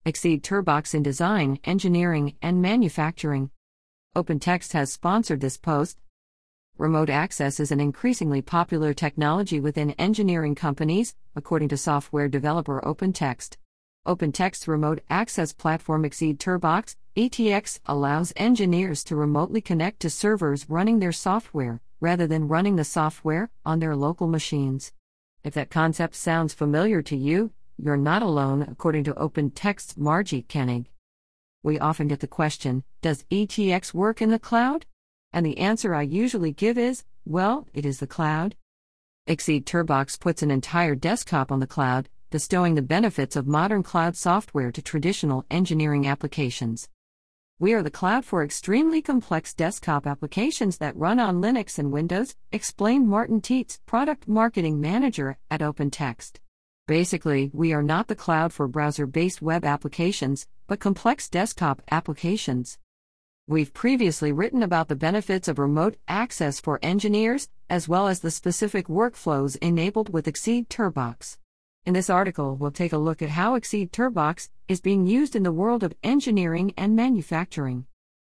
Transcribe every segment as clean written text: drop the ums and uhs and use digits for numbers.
Exceed Turbox in design, engineering, and manufacturing. OpenText has sponsored this post. Remote access is an increasingly popular technology within engineering companies, according to software developer OpenText. OpenText's remote access platform Exceed Turbox, ETX, allows engineers to remotely connect to servers running their software, rather than running the software on their local machines. If that concept sounds familiar to you, you're not alone, according to OpenText's Margit Koenig. We often get the question, does ETX work in the cloud? And the answer I usually give is, well, it is the cloud. Exceed Turbox puts an entire desktop on the cloud, bestowing the benefits of modern cloud software to traditional engineering applications. We are the cloud for extremely complex desktop applications that run on Linux and Windows, explained Martin Tietz, Product Marketing Manager at OpenText. Basically, we are not the cloud for browser-based web applications, but complex desktop applications. We've previously written about the benefits of remote access for engineers, as well as the specific workflows enabled with Exceed Turbox. In this article, we'll take a look at how Exceed Turbox is being used in the world of engineering and manufacturing.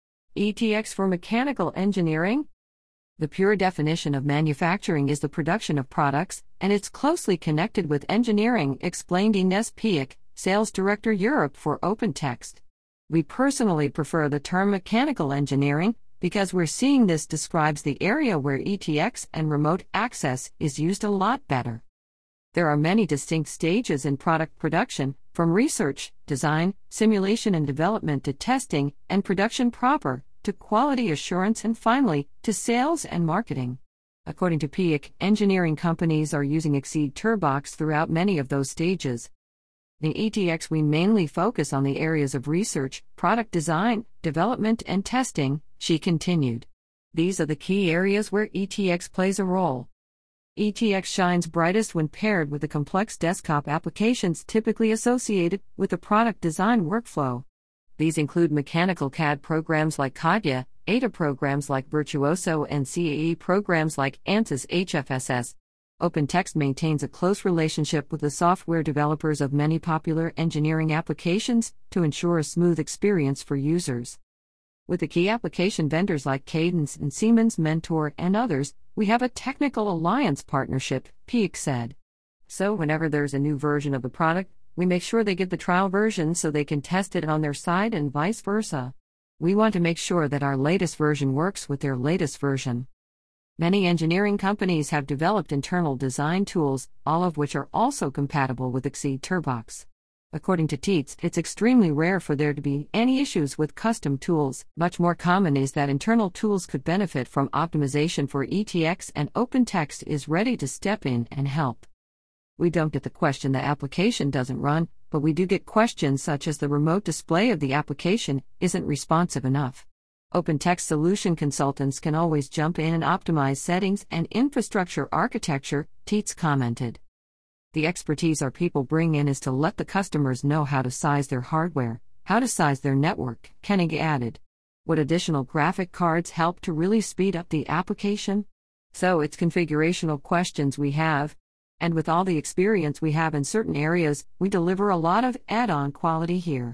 ETX for mechanical engineering. The pure definition of manufacturing is the production of products, and it's closely connected with engineering, explained Ines Piak, Sales Director Europe for OpenText. We personally prefer the term mechanical engineering, because we're seeing this describes the area where ETX and remote access is used a lot better. There are many distinct stages in product production, from research, design, simulation and development to testing and production proper, to quality assurance and finally, to sales and marketing. According to Piak, engineering companies are using Exceed Turbox throughout many of those stages. In ETX we mainly focus on the areas of research, product design, development and testing, she continued. These are the key areas where ETX plays a role. ETX shines brightest when paired with the complex desktop applications typically associated with the product design workflow. These include mechanical CAD programs like CATIA, ADA programs like Virtuoso and CAE programs like ANSYS HFSS. OpenText maintains a close relationship with the software developers of many popular engineering applications to ensure a smooth experience for users. With the key application vendors like Cadence and Siemens, Mentor, and others, we have a technical alliance partnership, Piak said. So whenever there's a new version of the product, we make sure they get the trial version so they can test it on their side and vice versa. We want to make sure that our latest version works with their latest version. Many engineering companies have developed internal design tools, all of which are also compatible with Exceed Turbox. According to Tietz, it's extremely rare for there to be any issues with custom tools. Much more common is that internal tools could benefit from optimization for ETX, and OpenText is ready to step in and help. We don't get the question the application doesn't run, but we do get questions such as the remote display of the application isn't responsive enough. OpenText solution consultants can always jump in and optimize settings and infrastructure architecture, Tietz commented. The expertise our people bring in is to let the customers know how to size their hardware, how to size their network, Koenig added. What additional graphic cards help to really speed up the application? So it's configurational questions we have. And with all the experience we have in certain areas, we deliver a lot of add-on quality here.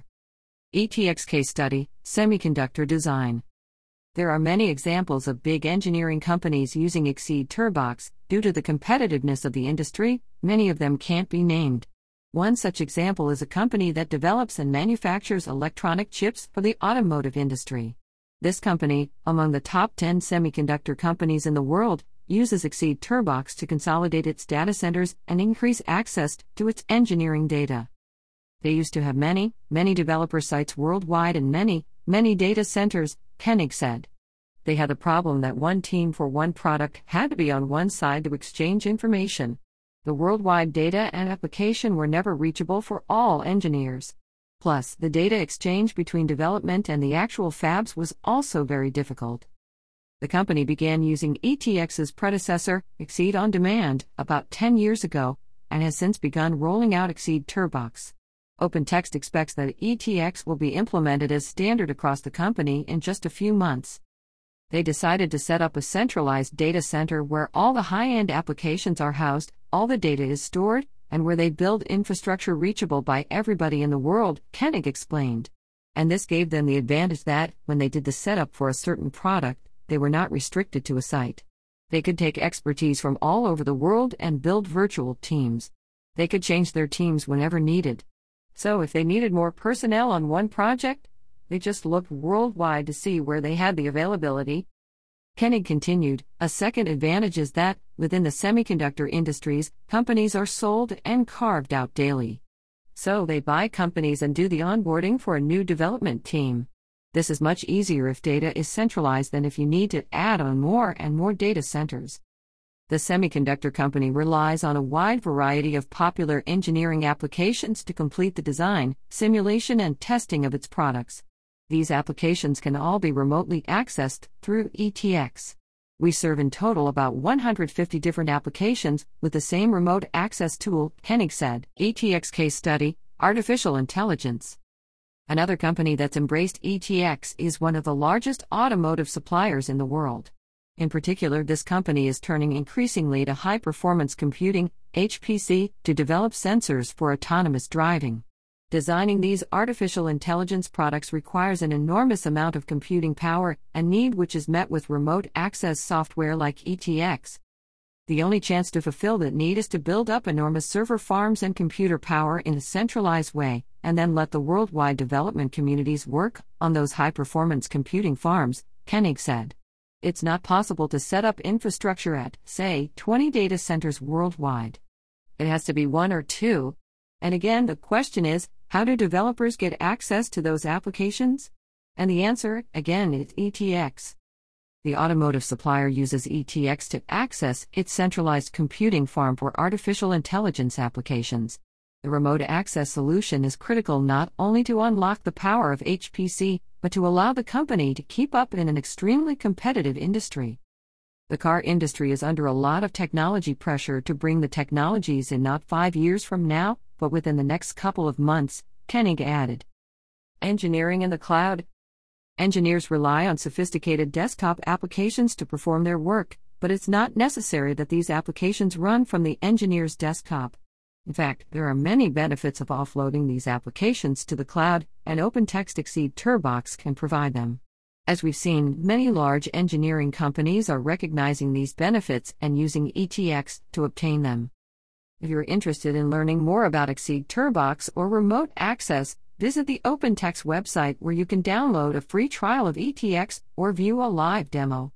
ETX case study, semiconductor design. There are many examples of big engineering companies using Exceed Turbox. Due to the competitiveness of the industry, many of them can't be named. One such example is a company that develops and manufactures electronic chips for the automotive industry. This company, among the top 10 semiconductor companies in the world, uses Exceed Turbox to consolidate its data centers and increase access to its engineering data. They used to have many developer sites worldwide and many data centers, Koenig said. They had the problem that one team for one product had to be on one side to exchange information. The worldwide data and application were never reachable for all engineers. Plus, the data exchange between development and the actual fabs was also very difficult. The company began using ETX's predecessor, Exceed On Demand, about 10 years ago, and has since begun rolling out Exceed Turbox. OpenText expects that ETX will be implemented as standard across the company in just a few months. They decided to set up a centralized data center where all the high-end applications are housed, all the data is stored, and where they build infrastructure reachable by everybody in the world, Koenig explained. And this gave them the advantage that, when they did the setup for a certain product, they were not restricted to a site. They could take expertise from all over the world and build virtual teams. They could change their teams whenever needed. So if they needed more personnel on one project, they just looked worldwide to see where they had the availability. Koenig continued, a second advantage is that, within the semiconductor industries, companies are sold and carved out daily. So they buy companies and do the onboarding for a new development team. This is much easier if data is centralized than if you need to add on more and more data centers. The semiconductor company relies on a wide variety of popular engineering applications to complete the design, simulation, and testing of its products. These applications can all be remotely accessed through ETX. We serve in total about 150 different applications with the same remote access tool, Koenig said. ETX case study, artificial intelligence. Another company that's embraced ETX is one of the largest automotive suppliers in the world. In particular, this company is turning increasingly to high-performance computing, HPC, to develop sensors for autonomous driving. Designing these artificial intelligence products requires an enormous amount of computing power and need, which is met with remote access software like ETX. The only chance to fulfill that need is to build up enormous server farms and computer power in a centralized way, and then let the worldwide development communities work on those high-performance computing farms, Koenig said. It's not possible to set up infrastructure at, say, 20 data centers worldwide. It has to be one or two. And again, the question is, how do developers get access to those applications? And the answer, again, is ETX. The automotive supplier uses ETX to access its centralized computing farm for artificial intelligence applications. The remote access solution is critical not only to unlock the power of HPC, but to allow the company to keep up in an extremely competitive industry. The car industry is under a lot of technology pressure to bring the technologies in not 5 years from now, but within the next couple of months, Koenig added. Engineering in the cloud. Engineers rely on sophisticated desktop applications to perform their work, but it's not necessary that these applications run from the engineer's desktop. In fact, there are many benefits of offloading these applications to the cloud, and OpenText Exceed Turbox can provide them. As we've seen, many large engineering companies are recognizing these benefits and using ETX to obtain them. If you're interested in learning more about Exceed Turbox or remote access, visit the OpenText website where you can download a free trial of ETX or view a live demo.